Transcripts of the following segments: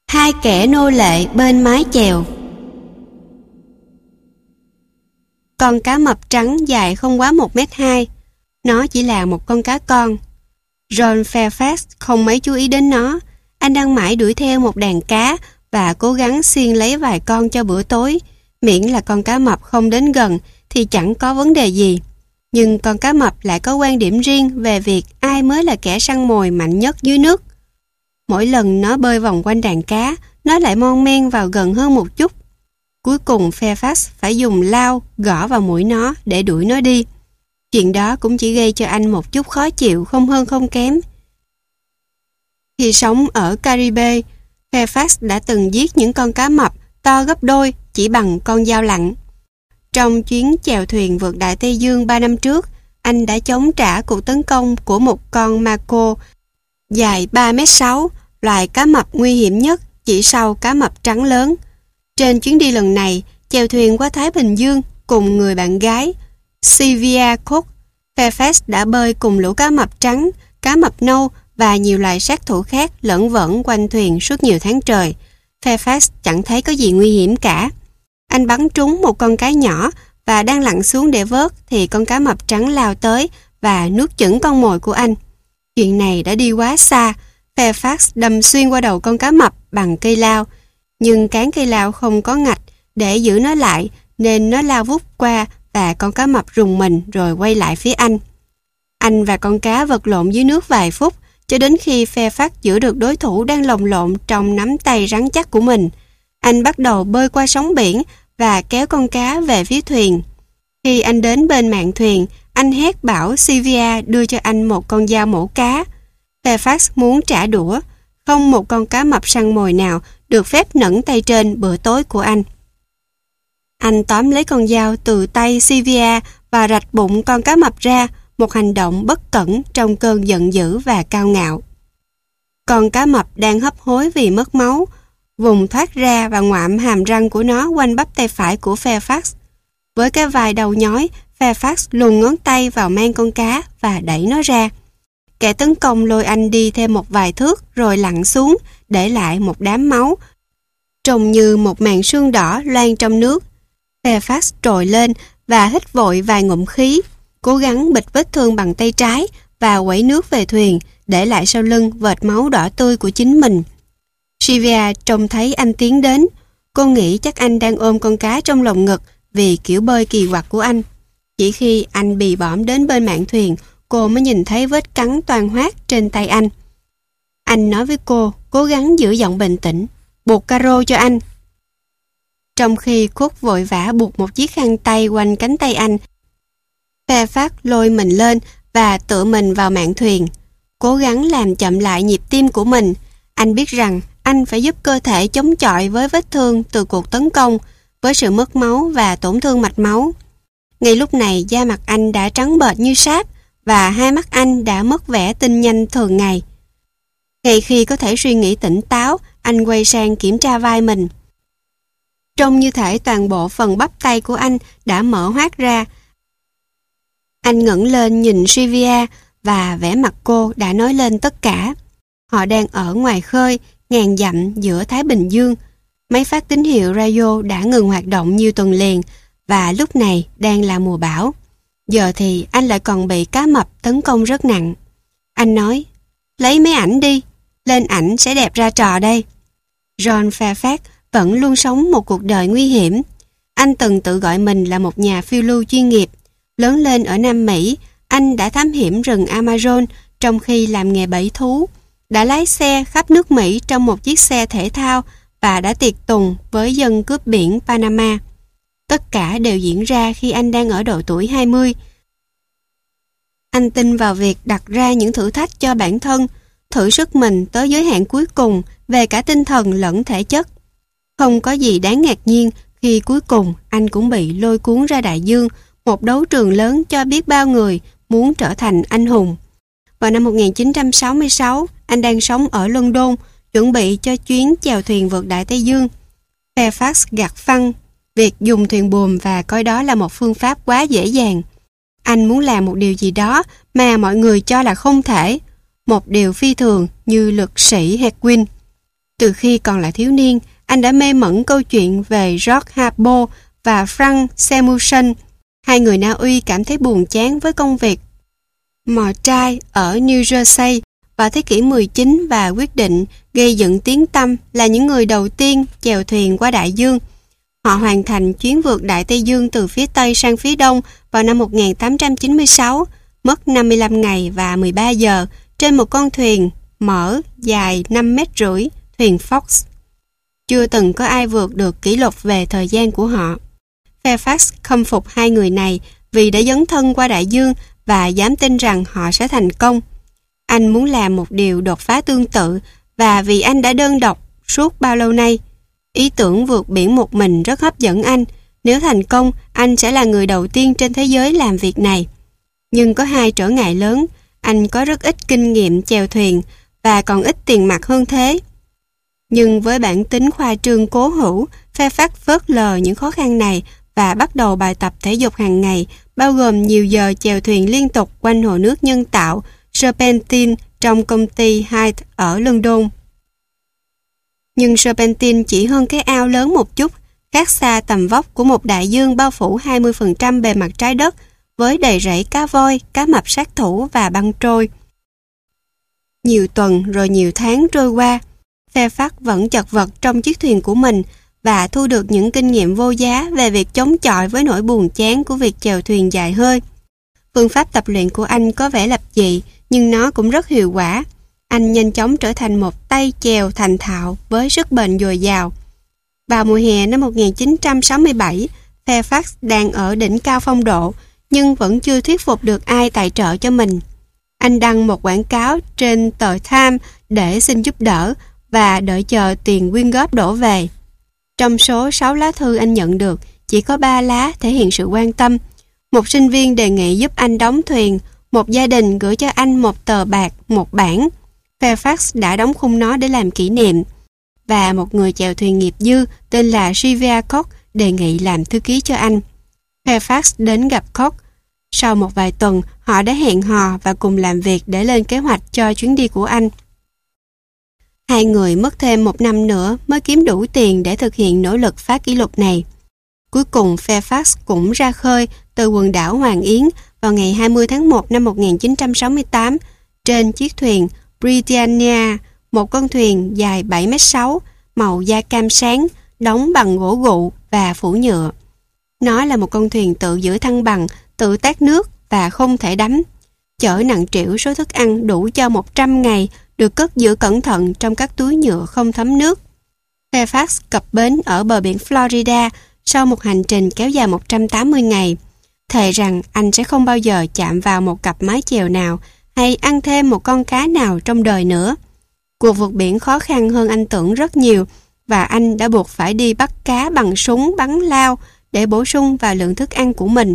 Hai kẻ nô lệ bên mái chèo. Con cá mập trắng dài không quá 1m2. Nó chỉ là một con cá con. John Fairfax không mấy chú ý đến nó. Anh đang mãi đuổi theo một đàn cá và cố gắng xiên lấy vài con cho bữa tối. Miễn là con cá mập không đến gần thì chẳng có vấn đề gì. Nhưng con cá mập lại có quan điểm riêng về việc ai mới là kẻ săn mồi mạnh nhất dưới nước. Mỗi lần nó bơi vòng quanh đàn cá, nó lại mon men vào gần hơn một chút. Cuối cùng Fairfax phải dùng lao gõ vào mũi nó để đuổi nó đi. Chuyện đó cũng chỉ gây cho anh một chút khó chịu không hơn không kém. Khi sống ở Caribe, Fairfax đã từng giết những con cá mập to gấp đôi chỉ bằng con dao lặn. Trong chuyến chèo thuyền vượt Đại Tây Dương 3 năm trước, anh đã chống trả cuộc tấn công của một con mako dài 3m6, loài cá mập nguy hiểm nhất chỉ sau cá mập trắng lớn. Trên chuyến đi lần này, chèo thuyền qua Thái Bình Dương cùng người bạn gái Sylvia Cook, Fairfax đã bơi cùng lũ cá mập trắng, cá mập nâu và nhiều loài sát thủ khác lởn vởn quanh thuyền suốt nhiều tháng trời. Fairfax chẳng thấy có gì nguy hiểm cả. Anh bắn trúng một con cá nhỏ và đang lặn xuống để vớt thì con cá mập trắng lao tới và nuốt chửng con mồi của anh. Chuyện này đã đi quá xa. Fairfax đâm xuyên qua đầu con cá mập bằng cây lao, nhưng cán cây lao không có ngạch để giữ nó lại nên nó lao vút qua và con cá mập rùng mình rồi quay lại phía anh. Anh và con cá vật lộn dưới nước vài phút cho đến khi Fairfax giữ được đối thủ đang lồng lộn trong nắm tay rắn chắc của mình. Anh bắt đầu bơi qua sóng biển và kéo con cá về phía thuyền. Khi anh đến bên mạn thuyền, anh hét bảo Sylvia đưa cho anh một con dao mổ cá. Fairfax muốn trả đũa. Không một con cá mập săn mồi nào được phép nẫng tay trên bữa tối của anh. Anh tóm lấy con dao từ tay Sylvia và rạch bụng con cá mập ra, một hành động bất cẩn trong cơn giận dữ và cao ngạo. Con cá mập đang hấp hối vì mất máu, vùng thoát ra và ngoạm hàm răng của nó quanh bắp tay phải của Fairfax. Với cái vai đầu nhói, Fairfax luồn ngón tay vào mang con cá và đẩy nó ra. Kẻ tấn công lôi anh đi thêm một vài thước rồi lặn xuống, để lại một đám máu, trông như một màn sương đỏ loang trong nước. Fairfax trồi lên và hít vội vài ngụm khí, cố gắng bịt vết thương bằng tay trái và quẩy nước về thuyền, để lại sau lưng vệt máu đỏ tươi của chính mình. Sylvia trông thấy anh tiến đến. Cô nghĩ chắc anh đang ôm con cá trong lồng ngực vì kiểu bơi kỳ quặc của anh. Chỉ khi anh bì bõm đến bên mạn thuyền, cô mới nhìn thấy vết cắn toang hoác trên tay anh. Anh nói với cô, cố gắng giữ giọng bình tĩnh, buộc caro cho anh. Trong khi Cook vội vã buộc một chiếc khăn tay quanh cánh tay anh, Fairfax lôi mình lên và tựa mình vào mạn thuyền, cố gắng làm chậm lại nhịp tim của mình. Anh biết rằng anh phải giúp cơ thể chống chọi với vết thương từ cuộc tấn công, với sự mất máu và tổn thương mạch máu. Ngay lúc này da mặt anh đã trắng bệch như sáp và hai mắt anh đã mất vẻ tinh nhanh thường ngày. Ngay khi có thể suy nghĩ tỉnh táo, anh quay sang kiểm tra vai mình. Trông như thể toàn bộ phần bắp tay của anh đã mở hoác ra. Anh ngẩng lên nhìn Sylvia và vẻ mặt cô đã nói lên tất cả. Họ đang ở ngoài khơi, ngàn dặm giữa Thái Bình Dương. Máy phát tín hiệu radio đã ngừng hoạt động nhiều tuần liền và lúc này đang là mùa bão. Giờ thì anh lại còn bị cá mập tấn công rất nặng. Anh nói, lấy mấy ảnh đi, lên ảnh sẽ đẹp ra trò đây. John Fairfax vẫn luôn sống một cuộc đời nguy hiểm. Anh từng tự gọi mình là một nhà phiêu lưu chuyên nghiệp. Lớn lên ở Nam Mỹ, anh đã thám hiểm rừng Amazon trong khi làm nghề bẫy thú, đã lái xe khắp nước Mỹ trong một chiếc xe thể thao và đã tiệc tùng với dân cướp biển Panama. Tất cả đều diễn ra khi anh đang ở độ tuổi 20. Anh tin vào việc đặt ra những thử thách cho bản thân, thử sức mình tới giới hạn cuối cùng về cả tinh thần lẫn thể chất. Không có gì đáng ngạc nhiên khi cuối cùng anh cũng bị lôi cuốn ra đại dương, một đấu trường lớn cho biết bao người muốn trở thành anh hùng. Vào năm 1966, anh đang sống ở London, chuẩn bị cho chuyến chèo thuyền vượt Đại Tây Dương. Fairfax gạt phăng việc dùng thuyền buồm và coi đó là một phương pháp quá dễ dàng. Anh muốn làm một điều gì đó mà mọi người cho là không thể, một điều phi thường như lực sĩ Hedwig. Từ khi còn là thiếu niên, anh đã mê mẩn câu chuyện về George Harbaugh và Frank Samuelson. Hai người Na Uy cảm thấy buồn chán với công việc mò trai ở New Jersey vào thế kỷ 19 và quyết định gây dựng tiếng tăm là những người đầu tiên chèo thuyền qua đại dương. Họ hoàn thành chuyến vượt Đại Tây Dương từ phía Tây sang phía Đông vào năm 1896, mất 55 ngày và 13 giờ trên một con thuyền mở dài 5,5 mét, thuyền Fox. Chưa từng có ai vượt được kỷ lục về thời gian của họ. Fairfax khâm phục hai người này vì đã dấn thân qua đại dương và dám tin rằng họ sẽ thành công. Anh muốn làm một điều đột phá tương tự và vì anh đã đơn độc suốt bao lâu nay. Ý tưởng vượt biển một mình rất hấp dẫn anh. Nếu thành công, anh sẽ là người đầu tiên trên thế giới làm việc này. Nhưng có hai trở ngại lớn. Anh có rất ít kinh nghiệm chèo thuyền và còn ít tiền mặt hơn thế. Nhưng với bản tính khoa trương cố hữu, Fairfax phớt lờ những khó khăn này và bắt đầu bài tập thể dục hàng ngày, bao gồm nhiều giờ chèo thuyền liên tục quanh hồ nước nhân tạo Serpentine trong công ty Hyde ở London. Nhưng Serpentine chỉ hơn cái ao lớn một chút, khác xa tầm vóc của một đại dương bao phủ 20% bề mặt trái đất với đầy rẫy cá voi, cá mập sát thủ và băng trôi. Nhiều tuần rồi nhiều tháng trôi qua, Fairfax vẫn chật vật trong chiếc thuyền của mình và thu được những kinh nghiệm vô giá về việc chống chọi với nỗi buồn chán của việc chèo thuyền dài hơi. Phương pháp tập luyện của anh có vẻ lập dị, nhưng nó cũng rất hiệu quả. Anh nhanh chóng trở thành một tay chèo thành thạo với sức bền dồi dào. Vào mùa hè năm 1967, Fairfax đang ở đỉnh cao phong độ, nhưng vẫn chưa thuyết phục được ai tài trợ cho mình. Anh đăng một quảng cáo trên tờ Time để xin giúp đỡ và đợi chờ tiền quyên góp đổ về. Trong số 6 lá thư anh nhận được, chỉ có 3 lá thể hiện sự quan tâm. Một sinh viên đề nghị giúp anh đóng thuyền, một gia đình gửi cho anh một tờ bạc, một bản. Fairfax đã đóng khung nó để làm kỷ niệm. Và một người chèo thuyền nghiệp dư tên là Sylvia Cox đề nghị làm thư ký cho anh. Fairfax đến gặp Cox. Sau một vài tuần, họ đã hẹn hò và cùng làm việc để lên kế hoạch cho chuyến đi của anh. Hai người mất thêm 1 năm nữa mới kiếm đủ tiền để thực hiện nỗ lực phá kỷ lục này. Cuối cùng Fairfax cũng ra khơi từ quần đảo Hoàng Yến vào ngày 20 tháng 1 năm 1968 trên chiếc thuyền Britannia, một con thuyền dài 7,6 m, màu da cam sáng, đóng bằng gỗ gụ và phủ nhựa. Nó là một con thuyền tự giữ thăng bằng, tự tát nước và không thể đắm. Chở nặng trĩu số thức ăn đủ cho 100 ngày, được cất giữ cẩn thận trong các túi nhựa không thấm nước. Fairfax cập bến ở bờ biển Florida sau một hành trình kéo dài 180 ngày. Thề rằng anh sẽ không bao giờ chạm vào một cặp mái chèo nào hay ăn thêm một con cá nào trong đời nữa. Cuộc vượt biển khó khăn hơn anh tưởng rất nhiều và anh đã buộc phải đi bắt cá bằng súng bắn lao để bổ sung vào lượng thức ăn của mình.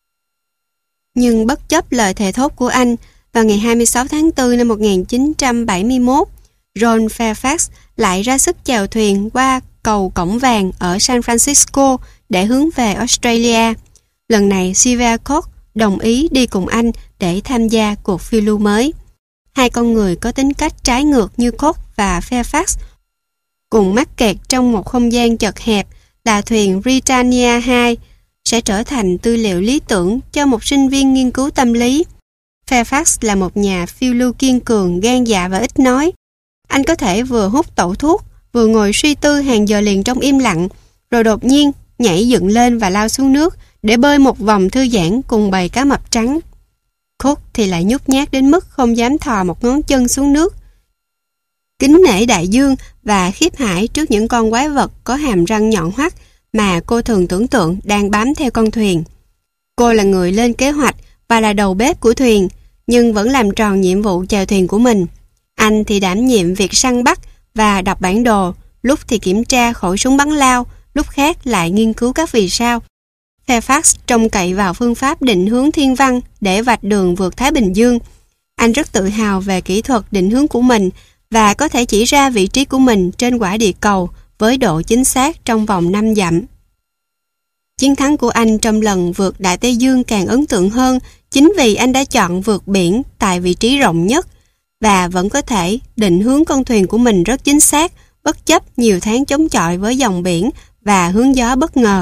Nhưng bất chấp lời thề thốt của anh, vào ngày 26 tháng 4 năm 1971, John Fairfax lại ra sức chèo thuyền qua cầu Cổng Vàng ở San Francisco để hướng về Australia. Lần này Sylvia Cox đồng ý đi cùng anh để tham gia cuộc phiêu lưu mới. Hai con người có tính cách trái ngược như Cox và Fairfax cùng mắc kẹt trong một không gian chật hẹp là thuyền Britannia 2 sẽ trở thành tư liệu lý tưởng cho một sinh viên nghiên cứu tâm lý. Fairfax là một nhà phiêu lưu kiên cường, gan dạ và ít nói. Anh có thể vừa hút tẩu thuốc, vừa ngồi suy tư hàng giờ liền trong im lặng, rồi đột nhiên nhảy dựng lên và lao xuống nước để bơi một vòng thư giãn cùng bầy cá mập trắng. Cox thì lại nhút nhát đến mức không dám thò một ngón chân xuống nước. Kính nể đại dương và khiếp hải trước những con quái vật có hàm răng nhọn hoắt mà cô thường tưởng tượng đang bám theo con thuyền. Cô là người lên kế hoạch và là đầu bếp của thuyền, nhưng vẫn làm tròn nhiệm vụ chèo thuyền của mình. Anh thì đảm nhiệm việc săn bắt và đọc bản đồ, lúc thì kiểm tra khẩu súng bắn lao, lúc khác lại nghiên cứu các vì sao. Fairfax trông cậy vào phương pháp định hướng thiên văn để vạch đường vượt Thái Bình Dương. Anh rất tự hào về kỹ thuật định hướng của mình và có thể chỉ ra vị trí của mình trên quả địa cầu với độ chính xác trong vòng 5 dặm. Chiến thắng của anh trong lần vượt Đại Tây Dương càng ấn tượng hơn chính vì anh đã chọn vượt biển tại vị trí rộng nhất và vẫn có thể định hướng con thuyền của mình rất chính xác bất chấp nhiều tháng chống chọi với dòng biển và hướng gió bất ngờ.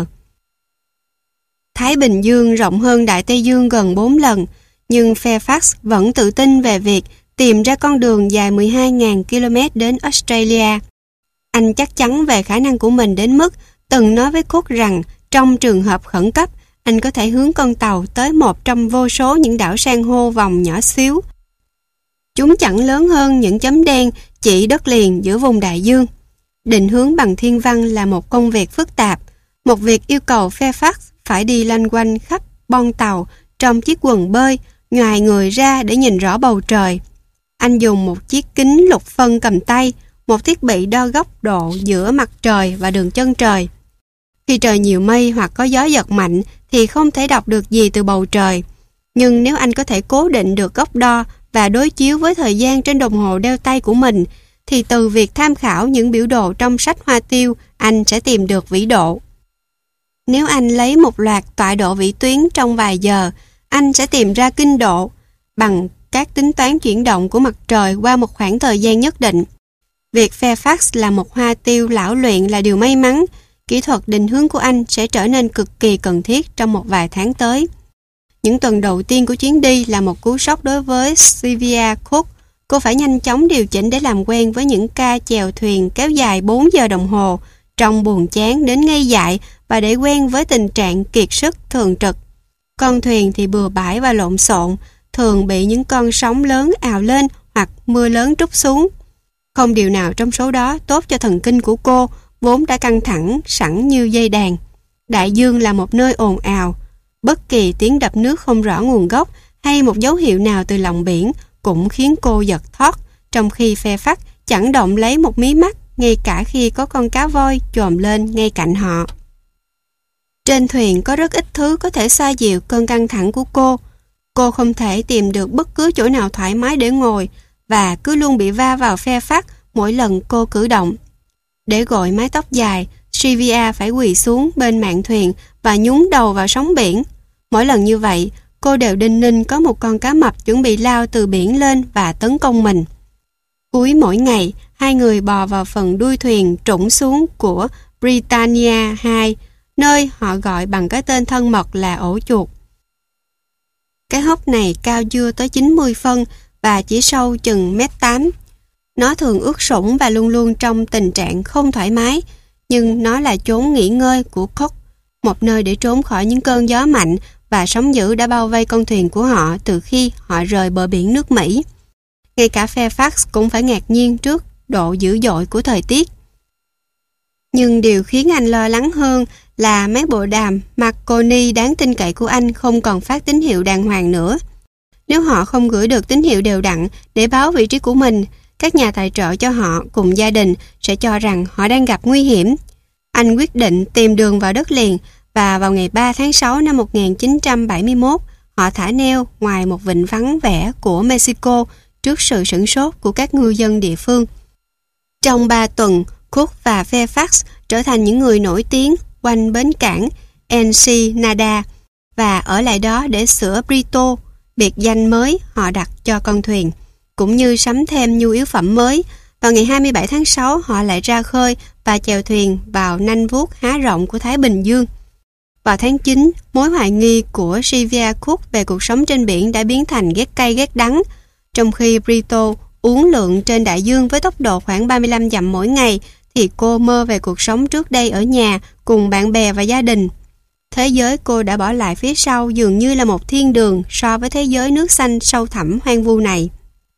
Thái Bình Dương rộng hơn Đại Tây Dương gần 4 lần, nhưng Fairfax vẫn tự tin về việc tìm ra con đường dài 12.000 km đến Australia. Anh chắc chắn về khả năng của mình đến mức từng nói với Cook rằng trong trường hợp khẩn cấp, anh có thể hướng con tàu tới một trong vô số những đảo san hô vòng nhỏ xíu. Chúng chẳng lớn hơn những chấm đen chỉ đất liền giữa vùng đại dương. Định hướng bằng thiên văn là một công việc phức tạp, một việc yêu cầu Fairfax phải đi loanh quanh khắp bon tàu trong chiếc quần bơi, ngoài người ra để nhìn rõ bầu trời. Anh dùng một chiếc kính lục phân cầm tay, một thiết bị đo góc độ giữa mặt trời và đường chân trời. Khi trời nhiều mây hoặc có gió giật mạnh thì không thể đọc được gì từ bầu trời. Nhưng nếu anh có thể cố định được góc đo và đối chiếu với thời gian trên đồng hồ đeo tay của mình, thì từ việc tham khảo những biểu đồ trong sách hoa tiêu, anh sẽ tìm được vĩ độ. Nếu anh lấy một loạt tọa độ vĩ tuyến trong vài giờ, anh sẽ tìm ra kinh độ bằng các tính toán chuyển động của mặt trời qua một khoảng thời gian nhất định. Việc Fairfax là một hoa tiêu lão luyện là điều may mắn. Kỹ thuật định hướng của anh sẽ trở nên cực kỳ cần thiết trong một vài tháng tới. Những tuần đầu tiên của chuyến đi là một cú sốc đối với Sylvia Cook. Cô phải nhanh chóng điều chỉnh để làm quen với những ca chèo thuyền kéo dài 4 giờ đồng hồ, trong buồn chán đến ngây dại, và để quen với tình trạng kiệt sức thường trực. Con thuyền thì bừa bãi và lộn xộn, thường bị những con sóng lớn ào lên hoặc mưa lớn trút xuống. Không điều nào trong số đó tốt cho thần kinh của cô, vốn đã căng thẳng sẵn như dây đàn. Đại dương là một nơi ồn ào. Bất kỳ tiếng đập nước không rõ nguồn gốc hay một dấu hiệu nào từ lòng biển cũng khiến cô giật thót, trong khi Fairfax chẳng động lấy một mí mắt, ngay cả khi có con cá voi chồm lên ngay cạnh họ. Trên thuyền có rất ít thứ có thể xoa dịu cơn căng thẳng của cô. Cô không thể tìm được bất cứ chỗ nào thoải mái để ngồi và cứ luôn bị va vào Fairfax mỗi lần cô cử động. Để gội mái tóc dài, Sylvia phải quỳ xuống bên mạn thuyền và nhúng đầu vào sóng biển. Mỗi lần như vậy, cô đều đinh ninh có một con cá mập chuẩn bị lao từ biển lên và tấn công mình. Cuối mỗi ngày, hai người bò vào phần đuôi thuyền trũng xuống của Britannia 2, nơi họ gọi bằng cái tên thân mật là ổ chuột. Cái hốc này cao chưa tới 90 phân và chỉ sâu chừng 1,8 m. Nó thường ướt sũng và luôn luôn trong tình trạng không thoải mái, nhưng nó là chốn nghỉ ngơi của Cook, một nơi để trốn khỏi những cơn gió mạnh và sóng dữ đã bao vây con thuyền của họ từ khi họ rời bờ biển nước Mỹ. Ngay cả Fairfax cũng phải ngạc nhiên trước độ dữ dội của thời tiết. Nhưng điều khiến anh lo lắng hơn là mấy bộ đàm Marconi đáng tin cậy của anh không còn phát tín hiệu đàng hoàng nữa. Nếu họ không gửi được tín hiệu đều đặn để báo vị trí của mình, các nhà tài trợ cho họ cùng gia đình sẽ cho rằng họ đang gặp nguy hiểm. Anh quyết định tìm đường vào đất liền và vào ngày 3 tháng 6 năm 1971, họ thả neo ngoài một vịnh vắng vẻ của Mexico trước sự sửng sốt của các ngư dân địa phương. Trong 3 tuần, Cook và Fairfax trở thành những người nổi tiếng quanh bến cảng Ensenada và ở lại đó để sửa Brito, biệt danh mới họ đặt cho con thuyền, cũng như sắm thêm nhu yếu phẩm mới. Vào ngày 27 tháng 6, họ lại ra khơi và chèo thuyền vào nanh vuốt há rộng của Thái Bình Dương. Vào tháng 9, mối hoài nghi của Sylvia Cook về cuộc sống trên biển đã biến thành ghét cay ghét đắng. Trong khi Brito uốn lượn trên đại dương với tốc độ khoảng 35 dặm mỗi ngày, thì cô mơ về cuộc sống trước đây ở nhà cùng bạn bè và gia đình. Thế giới cô đã bỏ lại phía sau dường như là một thiên đường so với thế giới nước xanh sâu thẳm hoang vu này.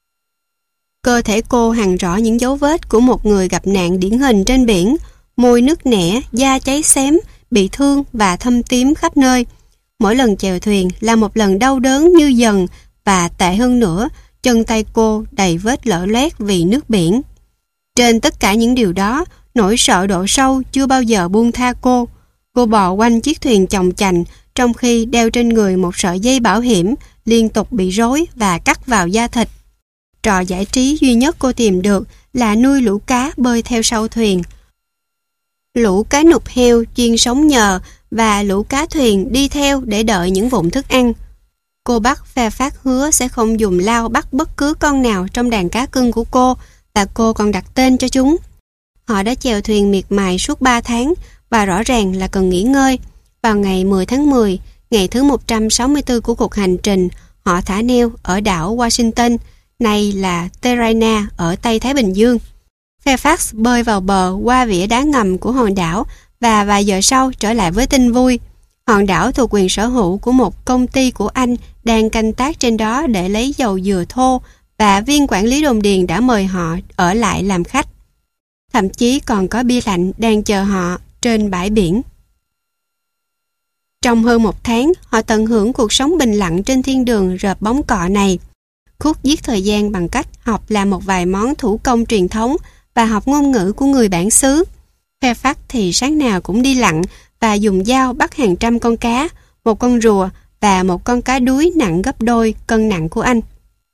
Cơ thể cô hằn rõ những dấu vết của một người gặp nạn điển hình trên biển, môi nứt nẻ, da cháy xém, bị thương và thâm tím khắp nơi. Mỗi lần chèo thuyền là một lần đau đớn như dần, và tệ hơn nữa, chân tay cô đầy vết lở loét vì nước biển. Trên tất cả những điều đó, nỗi sợ độ sâu chưa bao giờ buông tha cô. Cô bò quanh chiếc thuyền chồng chành, trong khi đeo trên người một sợi dây bảo hiểm liên tục bị rối và cắt vào da thịt. Trò giải trí duy nhất cô tìm được là nuôi lũ cá bơi theo sau thuyền. Lũ cá nục heo chuyên sống nhờ và lũ cá thuyền đi theo để đợi những vụn thức ăn. Cô bắt Fairfax hứa sẽ không dùng lao bắt bất cứ con nào trong đàn cá cưng của cô, và cô còn đặt tên cho chúng. Họ đã chèo thuyền miệt mài suốt 3 tháng và rõ ràng là cần nghỉ ngơi. Vào ngày 10 tháng 10, ngày thứ 164 của cuộc hành trình, họ thả neo ở đảo Washington, nay là Teraina ở Tây Thái Bình Dương. Fairfax bơi vào bờ qua vỉa đá ngầm của hòn đảo và vài giờ sau trở lại với tin vui. Hòn đảo thuộc quyền sở hữu của một công ty của Anh đang canh tác trên đó để lấy dầu dừa thô, và viên quản lý đồn điền đã mời họ ở lại làm khách. Thậm chí còn có bia lạnh đang chờ họ trên bãi biển. Trong hơn 1 tháng, họ tận hưởng cuộc sống bình lặng trên thiên đường rợp bóng cọ này. Cook giết thời gian bằng cách học làm một vài món thủ công truyền thống và học ngôn ngữ của người bản xứ. Fairfax thì sáng nào cũng đi lặn và dùng dao bắt hàng trăm con cá, một con rùa và một con cá đuối nặng gấp đôi cân nặng của anh.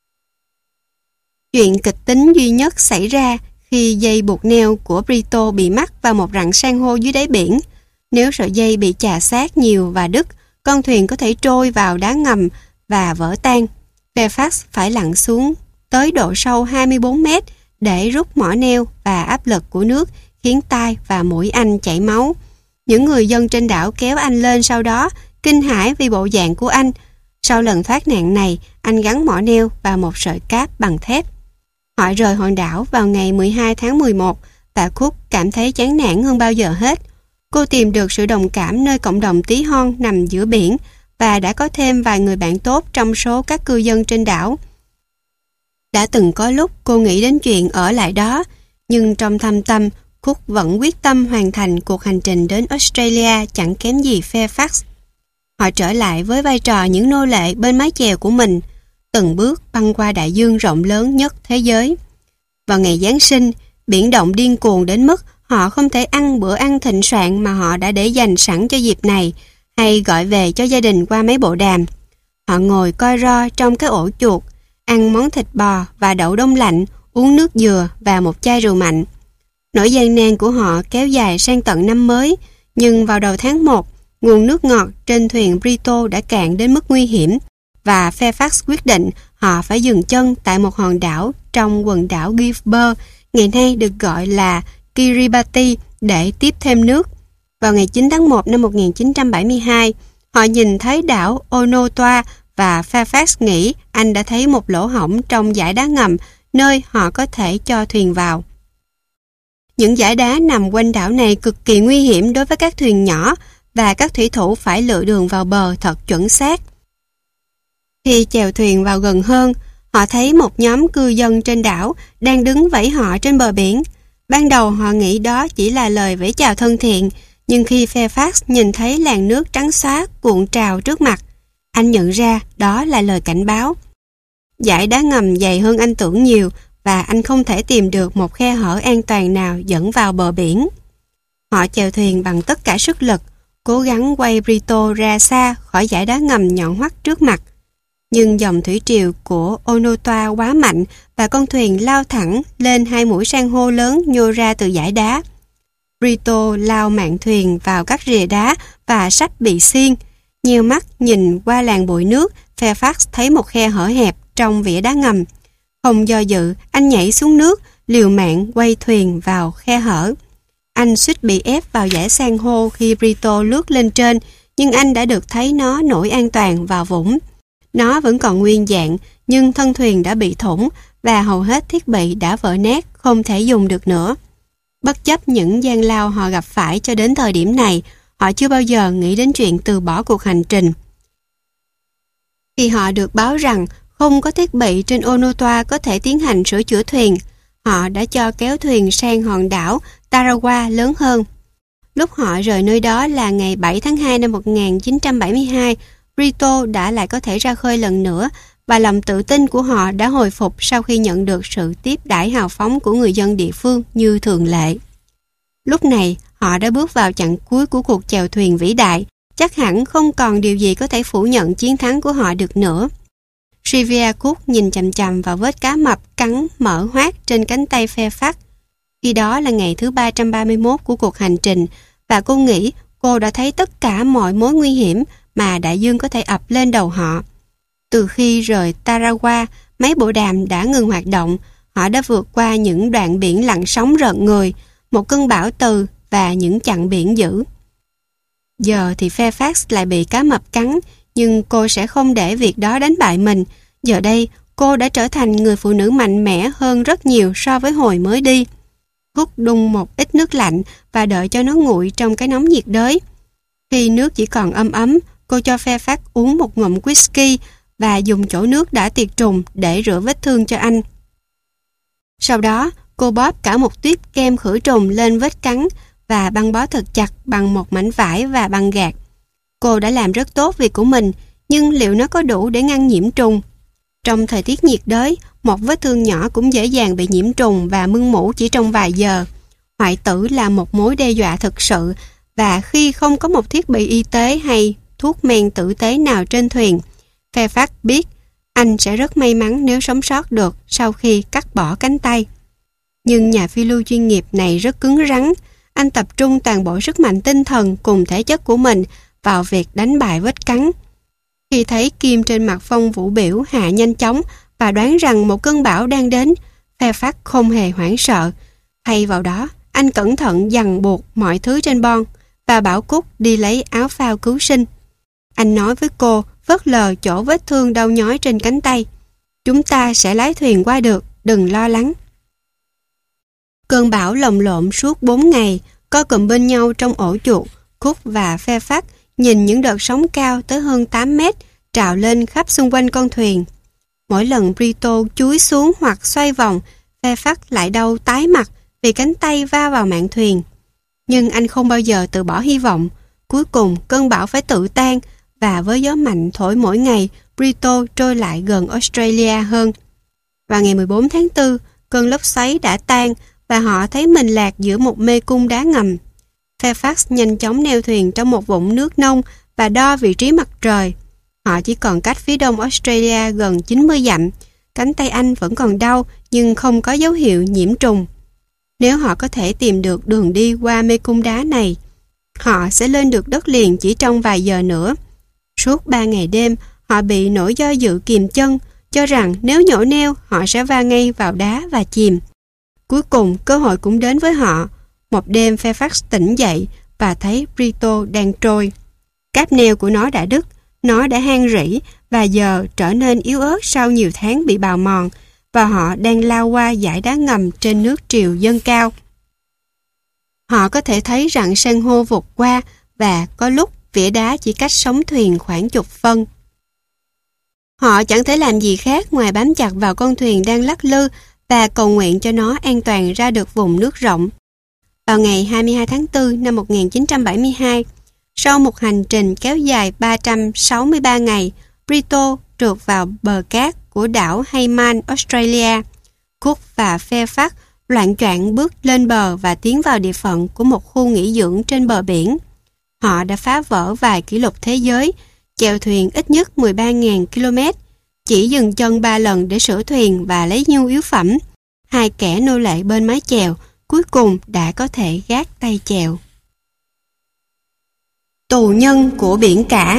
Chuyện kịch tính duy nhất xảy ra khi dây buộc neo của Brito bị mắc vào một rặng san hô dưới đáy biển. Nếu sợi dây bị chà sát nhiều và đứt, con thuyền có thể trôi vào đá ngầm và vỡ tan. Fairfax phải lặn xuống tới độ sâu 24 mét để rút mỏ neo, và áp lực của nước khiến tai và mũi anh chảy máu. Những người dân trên đảo kéo anh lên sau đó, kinh hãi vì bộ dạng của anh. Sau lần thoát nạn này, anh gắn mỏ neo vào một sợi cáp bằng thép. Họ rời hòn đảo vào ngày 12 tháng 11 và Cook cảm thấy chán nản hơn bao giờ hết. Cô tìm được sự đồng cảm nơi cộng đồng tí hon nằm giữa biển và đã có thêm vài người bạn tốt trong số các cư dân trên đảo. Đã từng có lúc cô nghĩ đến chuyện ở lại đó, nhưng trong thâm tâm, Cook vẫn quyết tâm hoàn thành cuộc hành trình đến Australia chẳng kém gì Fairfax. Họ trở lại với vai trò những nô lệ bên mái chèo của mình, từng bước băng qua đại dương rộng lớn nhất thế giới. Vào ngày Giáng sinh, biển động điên cuồng đến mức họ không thể ăn bữa ăn thịnh soạn mà họ đã để dành sẵn cho dịp này, hay gọi về cho gia đình qua máy bộ đàm. Họ ngồi coi ro trong cái ổ chuột, ăn món thịt bò và đậu đông lạnh, uống nước dừa và một chai rượu mạnh. Nỗi gian nan của họ kéo dài sang tận năm mới, nhưng vào đầu tháng 1, nguồn nước ngọt trên thuyền Brito đã cạn đến mức nguy hiểm, và Fairfax quyết định họ phải dừng chân tại một hòn đảo trong quần đảo Gilbert, ngày nay được gọi là Kiribati, để tiếp thêm nước. Vào ngày 9 tháng 1 năm 1972, họ nhìn thấy đảo Onotoa và Fairfax nghĩ anh đã thấy một lỗ hổng trong dải đá ngầm nơi họ có thể cho thuyền vào. Những dải đá nằm quanh đảo này cực kỳ nguy hiểm đối với các thuyền nhỏ và các thủy thủ phải lựa đường vào bờ thật chuẩn xác. Khi chèo thuyền vào gần hơn, họ thấy một nhóm cư dân trên đảo đang đứng vẫy họ trên bờ biển. Ban đầu họ nghĩ đó chỉ là lời vẫy chào thân thiện, nhưng khi Fairfax nhìn thấy làn nước trắng xóa cuộn trào trước mặt, anh nhận ra đó là lời cảnh báo. Dải đá ngầm dày hơn anh tưởng nhiều, và anh không thể tìm được một khe hở an toàn nào dẫn vào bờ biển. Họ chèo thuyền bằng tất cả sức lực, cố gắng quay Brito ra xa khỏi dải đá ngầm nhọn hoắt trước mặt. Nhưng dòng thủy triều của Onotoa quá mạnh và con thuyền lao thẳng lên hai mũi san hô lớn nhô ra từ dải đá. Brito lao mạn thuyền vào các rìa đá và sắp bị xiên. Nheo mắt nhìn qua làn bụi nước, Fairfax thấy một khe hở hẹp trong vỉa đá ngầm. Không do dự, anh nhảy xuống nước, liều mạng quay thuyền vào khe hở. Anh suýt bị ép vào dải san hô khi Brito lướt lên trên, nhưng anh đã được thấy nó nổi an toàn vào vũng. Nó vẫn còn nguyên dạng, nhưng thân thuyền đã bị thủng và hầu hết thiết bị đã vỡ nát, không thể dùng được nữa. Bất chấp những gian lao họ gặp phải cho đến thời điểm này, họ chưa bao giờ nghĩ đến chuyện từ bỏ cuộc hành trình. Khi họ được báo rằng không có thiết bị trên Onotoa có thể tiến hành sửa chữa thuyền, họ đã cho kéo thuyền sang hòn đảo Tarawa lớn hơn. Lúc họ rời nơi đó là ngày 7 tháng 2 năm 1972, Brito đã lại có thể ra khơi lần nữa, và lòng tự tin của họ đã hồi phục sau khi nhận được sự tiếp đãi hào phóng của người dân địa phương như thường lệ. Lúc này, họ đã bước vào chặng cuối của cuộc chèo thuyền vĩ đại, chắc hẳn không còn điều gì có thể phủ nhận chiến thắng của họ được nữa. Sylvia Cook nhìn chằm chằm vào vết cá mập cắn mở hoác trên cánh tay Fairfax. Khi đó là ngày thứ 331 của cuộc hành trình, và cô nghĩ cô đã thấy tất cả mọi mối nguy hiểm mà đại dương có thể ập lên đầu họ. Từ khi rời Tarawa, máy bộ đàm đã ngừng hoạt động. Họ đã vượt qua những đoạn biển lặng sóng rợn người. một cơn bão từ và những chặng biển dữ. Giờ thì Fairfax lại bị cá mập cắn, nhưng cô sẽ không để việc đó đánh bại mình. Giờ đây, cô đã trở thành người phụ nữ mạnh mẽ hơn rất nhiều so với hồi mới đi. Hút đun một ít nước lạnh và đợi cho nó nguội trong cái nóng nhiệt đới. Khi nước chỉ còn ấm ấm, cô cho Fairfax uống một ngụm whisky và dùng chổi nước đã tiệt trùng để rửa vết thương cho anh. Sau đó, cô bóp cả một tuyếp kem khử trùng lên vết cắn và băng bó thật chặt bằng một mảnh vải và băng gạc. Cô đã làm rất tốt việc của mình, nhưng liệu nó có đủ để ngăn nhiễm trùng? Trong thời tiết nhiệt đới, một vết thương nhỏ cũng dễ dàng bị nhiễm trùng và mưng mủ chỉ trong vài giờ. Hoại tử là một mối đe dọa thực sự, và khi không có một thiết bị y tế hay thuốc men tử tế nào trên thuyền, Fairfax biết anh sẽ rất may mắn nếu sống sót được sau khi cắt bỏ cánh tay. Nhưng nhà phiêu lưu chuyên nghiệp này rất cứng rắn. Anh tập trung toàn bộ sức mạnh tinh thần cùng thể chất của mình vào việc đánh bại vết cắn. Khi thấy kim trên mặt Phong Vũ Biểu hạ nhanh chóng và đoán rằng một cơn bão đang đến, Fairfax không hề hoảng sợ. Thay vào đó, anh cẩn thận giằng buộc mọi thứ trên bon và bảo Cúc đi lấy áo phao cứu sinh. Anh nói với cô phớt lờ chỗ vết thương đau nhói trên cánh tay. Chúng ta sẽ lái thuyền qua được, đừng lo lắng. Cơn bão lồng lộn suốt 4 ngày, co cụm bên nhau trong ổ chuột. Cook và Fairfax nhìn những đợt sóng cao tới hơn 8 mét trào lên khắp xung quanh con thuyền. Mỗi lần Brito chúi xuống hoặc xoay vòng, Fairfax lại đau tái mặt vì cánh tay va vào mạn thuyền. Nhưng anh không bao giờ từ bỏ hy vọng. Cuối cùng cơn bão phải tự tan, và với gió mạnh thổi mỗi ngày, Brito trôi lại gần Australia hơn. Vào ngày 14 tháng 4, cơn lốc xoáy đã tan và họ thấy mình lạc giữa một mê cung đá ngầm. Fairfax nhanh chóng neo thuyền trong một vũng nước nông và đo vị trí mặt trời. Họ chỉ còn cách phía đông Australia gần 90 dặm. Cánh tay anh vẫn còn đau nhưng không có dấu hiệu nhiễm trùng. Nếu họ có thể tìm được đường đi qua mê cung đá này, họ sẽ lên được đất liền chỉ trong vài giờ nữa. Suốt 3 ngày đêm, họ bị nỗi do dự kìm chân, cho rằng nếu nhổ neo, họ sẽ va ngay vào đá và chìm. Cuối cùng, cơ hội cũng đến với họ. Một đêm Fairfax tỉnh dậy và thấy Brito đang trôi. Cáp neo của nó đã đứt, nó đã han rỉ và giờ trở nên yếu ớt sau nhiều tháng bị bào mòn, và họ đang lao qua dải đá ngầm trên nước triều dâng cao. Họ có thể thấy rặng san hô vụt qua và có lúc vỉa đá chỉ cách sóng thuyền khoảng chục phân. Họ chẳng thể làm gì khác ngoài bám chặt vào con thuyền đang lắc lư và cầu nguyện cho nó an toàn ra được vùng nước rộng. Vào ngày 22 tháng 4 năm 1972, sau một hành trình kéo dài 363 ngày, Brito trượt vào bờ cát của đảo Hayman, Australia. Cook và Fairfax loạng choạng bước lên bờ và tiến vào địa phận của một khu nghỉ dưỡng trên bờ biển. Họ đã phá vỡ vài kỷ lục thế giới, chèo thuyền ít nhất 13.000 km, chỉ dừng chân 3 lần để sửa thuyền và lấy nhu yếu phẩm. Hai kẻ nô lệ bên mái chèo cuối cùng đã có thể gác tay chèo. Tù nhân của biển cả.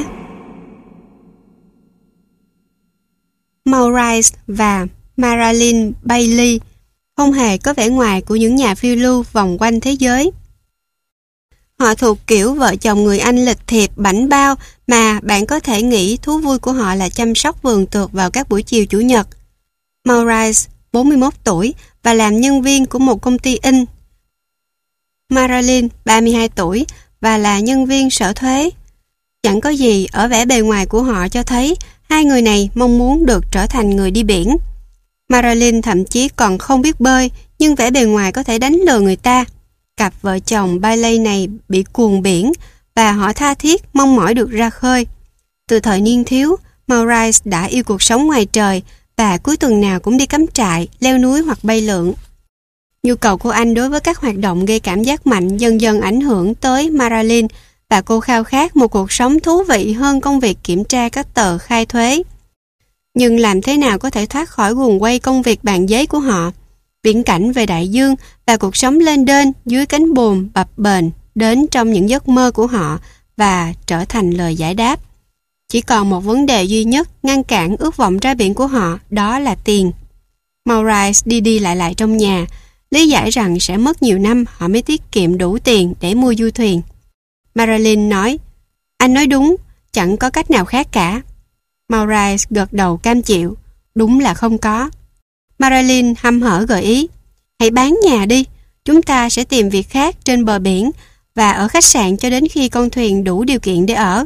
Maurice và Marilyn Bailey không hề có vẻ ngoài của những nhà phiêu lưu vòng quanh thế giới. Họ thuộc kiểu vợ chồng người Anh lịch thiệp bảnh bao mà bạn có thể nghĩ thú vui của họ là chăm sóc vườn tược vào các buổi chiều chủ nhật. Maurice, 41 tuổi và làm nhân viên của một công ty in. Marilyn, 32 tuổi và là nhân viên sở thuế. Chẳng có gì ở vẻ bề ngoài của họ cho thấy hai người này mong muốn được trở thành người đi biển. Marilyn thậm chí còn không biết bơi, nhưng vẻ bề ngoài có thể đánh lừa người ta. Cặp vợ chồng Bailey này bị cuồng biển và họ tha thiết mong mỏi được ra khơi. Từ thời niên thiếu, Maurice đã yêu cuộc sống ngoài trời và cuối tuần nào cũng đi cắm trại, leo núi hoặc bay lượn. Nhu cầu của anh đối với các hoạt động gây cảm giác mạnh dần dần ảnh hưởng tới Marilyn và cô khao khát một cuộc sống thú vị hơn công việc kiểm tra các tờ khai thuế. Nhưng làm thế nào có thể thoát khỏi guồng quay công việc bàn giấy của họ? Viễn cảnh về đại dương và cuộc sống lênh đênh dưới cánh buồm bập bềnh đến trong những giấc mơ của họ và trở thành lời giải đáp. Chỉ còn một vấn đề duy nhất ngăn cản ước vọng ra biển của họ, đó là tiền. Maurice đi đi lại trong nhà, lý giải rằng sẽ mất nhiều năm họ mới tiết kiệm đủ tiền để mua du thuyền. Marilyn nói, anh nói đúng, chẳng có cách nào khác cả. Maurice gật đầu cam chịu, đúng là không có. Marilyn hăm hở gợi ý, hãy bán nhà đi, chúng ta sẽ tìm việc khác trên bờ biển và ở khách sạn cho đến khi con thuyền đủ điều kiện để ở.